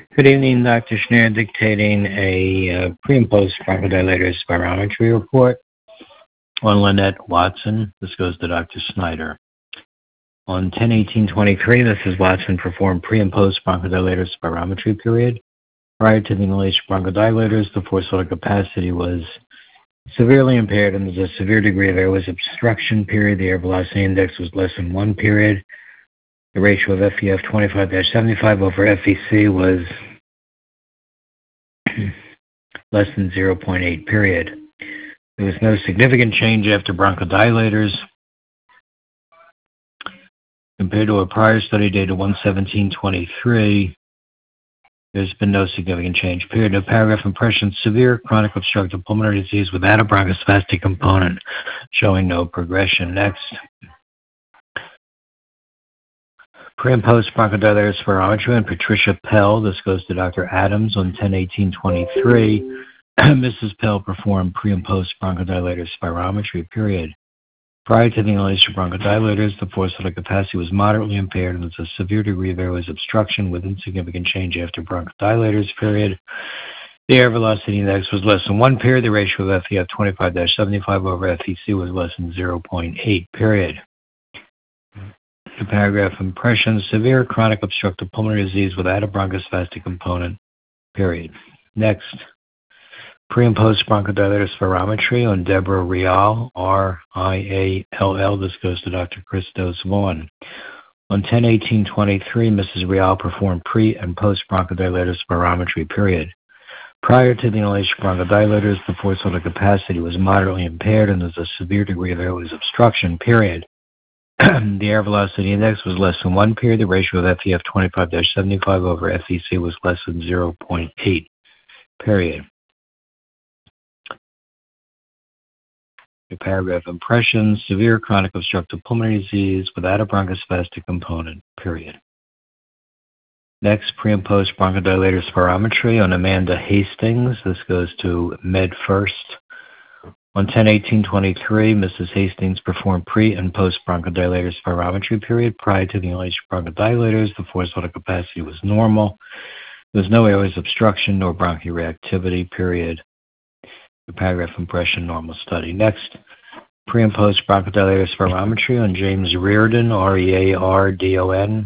Good evening, Dr. Schneer, dictating a pre- and post-bronchodilator spirometry report on Lynette Watson. This goes to Dr. Snyder. On 10/18/23, Mrs. Watson performed pre- and post-bronchodilator spirometry period. Prior to the inhalation bronchodilators, the forced vital capacity was severely impaired and there's a severe degree of airways obstruction period. The air velocity index was less than 1 period. The ratio of FEF 25-75 over FEC was less than 0.8 period. There was no significant change after bronchodilators. Compared to a prior study data 1/17/23, there's been no significant change. Period. No paragraph impression. Severe chronic obstructive pulmonary disease without a bronchospastic component, showing no progression. Next. Pre- and post bronchodilator spirometry and Patricia Pell. This goes to Dr. Adams on 10/18/23. Mrs. Pell performed pre- and post bronchodilator spirometry period. Prior to the inhalation bronchodilators, the forced vital capacity was moderately impaired and there's a severe degree of airways obstruction with insignificant change after bronchodilators period. The air velocity index was less than 1 period. The ratio of FEF 25-75 over FEC was less than 0.8 period. The paragraph impression, severe chronic obstructive pulmonary disease without a bronchospastic component, period. Next, pre- and post bronchodilator spirometry on Deborah Rial, R-I-A-L-L. This goes to Dr. Christos Vaughn. On 10/18/23, Mrs. Rial performed pre- and post bronchodilator spirometry, period. Prior to the inhalation bronchodilators, the forced vital capacity was moderately impaired and there's a severe degree of airways obstruction, period. The air velocity index was less than 1 period. The ratio of FEF 25-75 over FEC was less than 0.8 period. The paragraph impression, severe chronic obstructive pulmonary disease without a bronchospastic component, period. Next, pre- and post bronchodilator spirometry on Amanda Hastings. This goes to MedFirst. On 10/18/23, Mrs. Hastings performed pre- and post bronchodilator spirometry period. Prior to the inhalation bronchodilators, the forced vital capacity was normal. There was no airways obstruction nor bronchoreactivity, period. The paragraph impression, normal study. Next, pre- and post bronchodilator spirometry on James Reardon, R-E-A-R-D-O-N.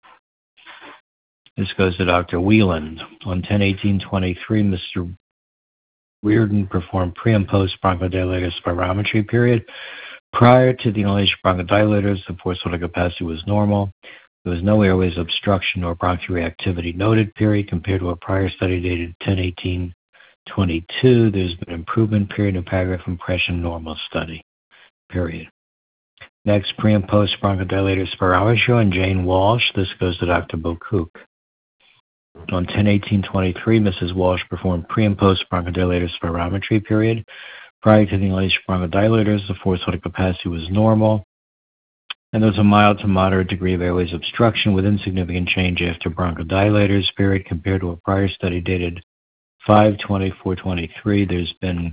This goes to Dr. Wieland. On 10/18/23, Mr. Reardon performed pre- and post bronchodilator spirometry period. Prior to the inhalation bronchodilators, the forced vital capacity was normal. There was no airways obstruction or bronchoreactivity noted, period. Compared to a prior study dated 10/18/22, there's been improvement, period. No paragraph impression, normal study, period. Next, pre- and post bronchodilator spirometry on Jane Walsh. This goes to Dr. Bocook. On 10/18/23, Mrs. Walsh performed pre- and post bronchodilator spirometry period. Prior to the inhalation bronchodilators, the forced vital capacity was normal, and there was a mild to moderate degree of airways obstruction with insignificant change after bronchodilators, period. Compared to a prior study dated 5/24/23, there's been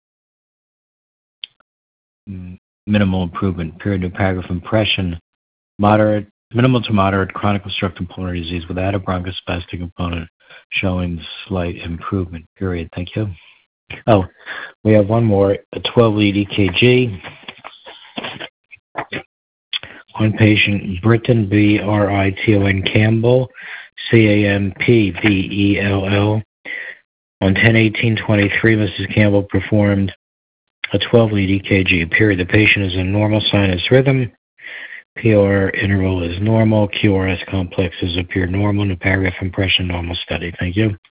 minimal improvement, period. New paragraph impression, minimal to moderate chronic obstructive pulmonary disease without a bronchospastic component, showing slight improvement, period. Thank you. Oh, we have one more, a 12-lead EKG. On patient Britton, B-R-I-T-O-N Campbell, C-A-M-P-V-E-L-L. On 10/18/23, Mrs. Campbell performed a 12-lead EKG, period. The patient is in normal sinus rhythm. PR interval is normal. QRS complexes appear normal. New paragraph impression, normal study. Thank you.